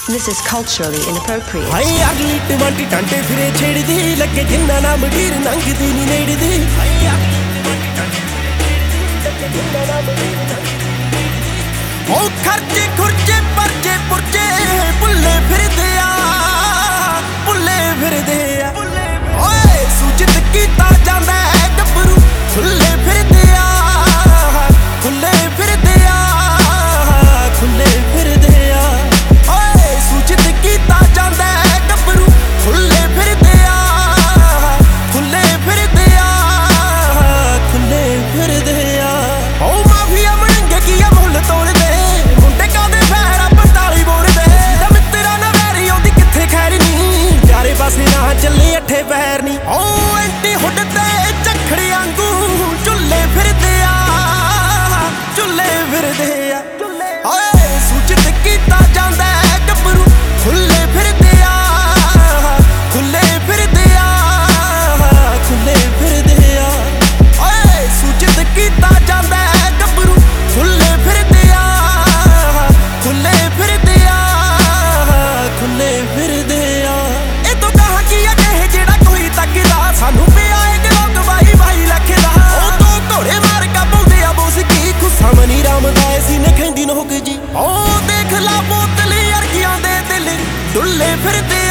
This is culturally inappropriate. हाय अगली टमाटी टांटे फिरे छेड़ दी लगे जिन्ना नाम ढीर नंग दी नी नेड़ दी हाय अगली टमाटी टांटे फिरे छेड़ दी लगे जिन्ना नाम ढीर नंग दी ओ खर्चे खुर्चे परचे पुरचे बुल्ले फिरदे आ ओए सूचित कीता जांदा है गबरू खुले फिरदे आ खुले फिरदे आ खुले फिरदे आ सूचित कीता जांदा है गबरू खुले फिरदे आ खुले फिरदे आ खुले फिरदे आ ओ माफिया मणंगे की मुੱਲ ਤੋੜਦੇ ਮੁੰਡੇ ਕਾਦੇ ਫੈਰ 45 ਬੋਲਦੇ ਤੇ ਮਿੱਤਰਾਂ ਨਾ ਵੈਰੀ ਆਉਂਦੀ ਕਿੱਥੇ ਖੈਰ ਨਹੀਂ ਚਾਰੇ ਪਾਸੇ ਨਾ ਚੱਲੇ ਅੱਠੇ ਪੈਰ ਨਹੀਂ ਓ ਐਂਟੀ ਹੁੱਡ ਤੇ ਝਖੜੀ ਵਾਂਗੂ ਝੁੱਲੇ ਫਿਰਦੇ ਆ ਓਏ ਸੂਚਿਤ ਕੀਤਾ ਜਾਂਦਾ ਹੈ ਗੱਭਰੂ ਖੁੱਲੇ ਫਿਰਦੇ ਆ ਖੁੱਲੇ ਫਿਰਦੇ ਆ ਖੁੱਲੇ ਫਿਰਦੇ ਆ ਓਏ ਸੂਚਿਤ ਕੀਤਾ ਜਾਂਦਾ ਹੈ ਗੱਭਰੂ ਖੁੱਲੇ ਫਿਰਦੇ ਆ ਖੁੱਲੇ ਫਿਰਦੇ ਆ ਖੁੱਲੇ ਫਿਰਦੇ ਆ ਇਹ ਤੋਂ ਕਹਾਂ ਕੀ ਆ ਕਹੇ ਜਿਹੜਾ ਕੋਈ ਤੱਕਦਾ ਸਾਨੂੰ ਪਿਆ ਏ ਗਲੋਂ ਦਵਾਈ ਭਾਈ ਲੱਖਦਾ ਉਹ ਤੋਂ ਘੋੜੇ ਮਾਰ ਕਾ ਪਾਉਂਦੇ ਆ ਬੋਸ ਕੀ ਖੁੱਸਾ ਮਨੀ ਰਾਮਦਾ ਸੀ ਨੇ ਕਹਿੰਦੀ ਨੋਕ ਜੀ ਉਹ ਦੇਖ ਲਾ ਬੋਤਲੀ ਅਰਗੀਆਂ ਦੇ ਦਿਲ ਡੁੱਲੇ ਫਿਰਦੇ